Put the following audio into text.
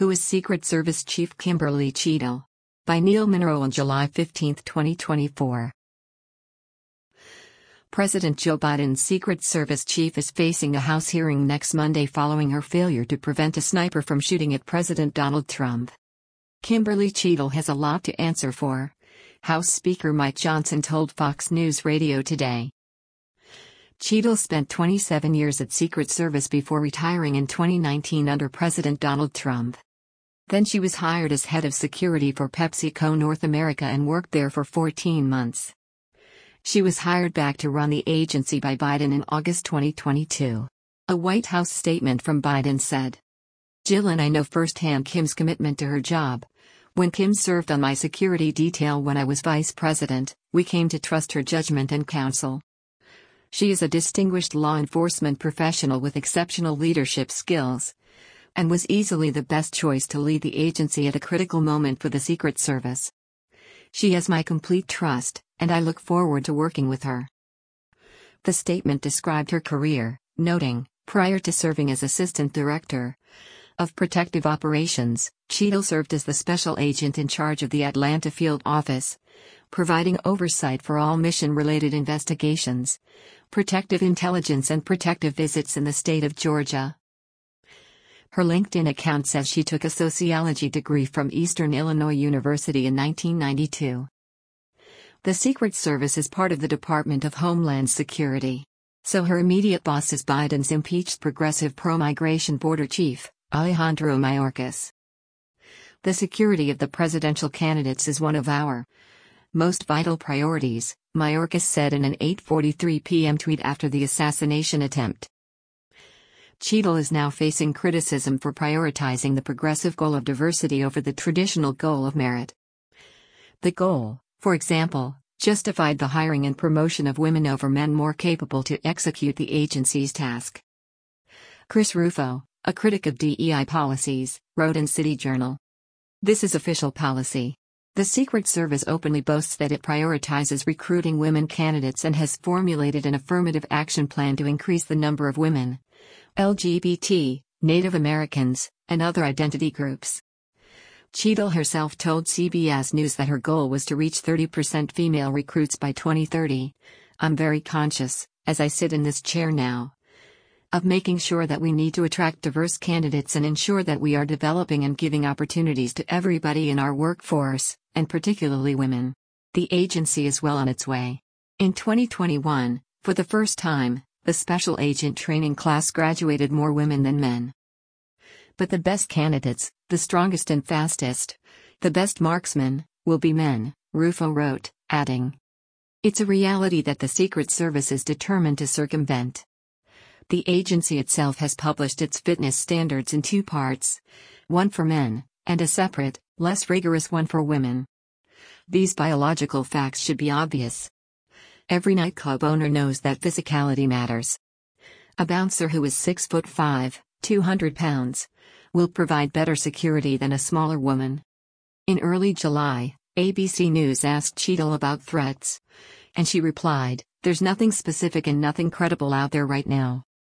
Who is Secret Service Chief Kimberly Cheadle? By Neil Munro on July 15, 2024. President Joe Biden's Secret Service chief is facing a House hearing next Monday following her failure to prevent a sniper from shooting at President Donald Trump. Kimberly Cheadle has a lot to answer for, House Speaker Mike Johnson told Fox News Radio today. Cheadle spent 27 years at Secret Service before retiring in 2019 under President Donald Trump. Then she was hired as head of security for PepsiCo North America and worked there for 14 months. She was hired back to run the agency by Biden in August 2022. A White House statement from Biden said, "Jill and I know firsthand Kim's commitment to her job. When Kim served on my security detail when I was vice president, we came to trust her judgment and counsel. She is a distinguished law enforcement professional with exceptional leadership skills, and was easily the best choice to lead the agency at a critical moment for the Secret Service. She has my complete trust, and I look forward to working with her." The statement described her career, noting, prior to serving as Assistant Director of Protective Operations, Cheadle served as the special agent in charge of the Atlanta Field Office, providing oversight for all mission-related investigations, protective intelligence and protective visits in the state of Georgia. Her LinkedIn account says she took a sociology degree from Eastern Illinois University in 1992. The Secret Service is part of the Department of Homeland Security, so her immediate boss is Biden's impeached progressive pro-migration border chief, Alejandro Mayorkas. "The security of the presidential candidates is one of our most vital priorities," Mayorkas said in an 8:43 p.m. tweet after the assassination attempt. Cheadle is now facing criticism for prioritizing the progressive goal of diversity over the traditional goal of merit. The goal, for example, justified the hiring and promotion of women over men more capable to execute the agency's task. Chris Rufo, a critic of DEI policies, wrote in City Journal, "This is official policy. The Secret Service openly boasts that it prioritizes recruiting women candidates and has formulated an affirmative action plan to increase the number of women, LGBT, Native Americans, and other identity groups." Cheadle herself told CBS News that her goal was to reach 30% female recruits by 2030. "I'm very conscious, as I sit in this chair now, of making sure that we need to attract diverse candidates and ensure that we are developing and giving opportunities to everybody in our workforce, and particularly women. The agency is well on its way." In 2021, for the first time, the special agent training class graduated more women than men. "But the best candidates, the strongest and fastest, the best marksmen, will be men," Rufo wrote, adding, "It's a reality that the Secret Service is determined to circumvent." The agency itself has published its fitness standards in two parts, one for men, and a separate, less rigorous one for women. These biological facts should be obvious. Every nightclub owner knows that physicality matters. A bouncer who is 6'5", 200 pounds, will provide better security than a smaller woman. In early July, ABC News asked Cheadle about threats, and she replied, "There's nothing specific and nothing credible out there right now.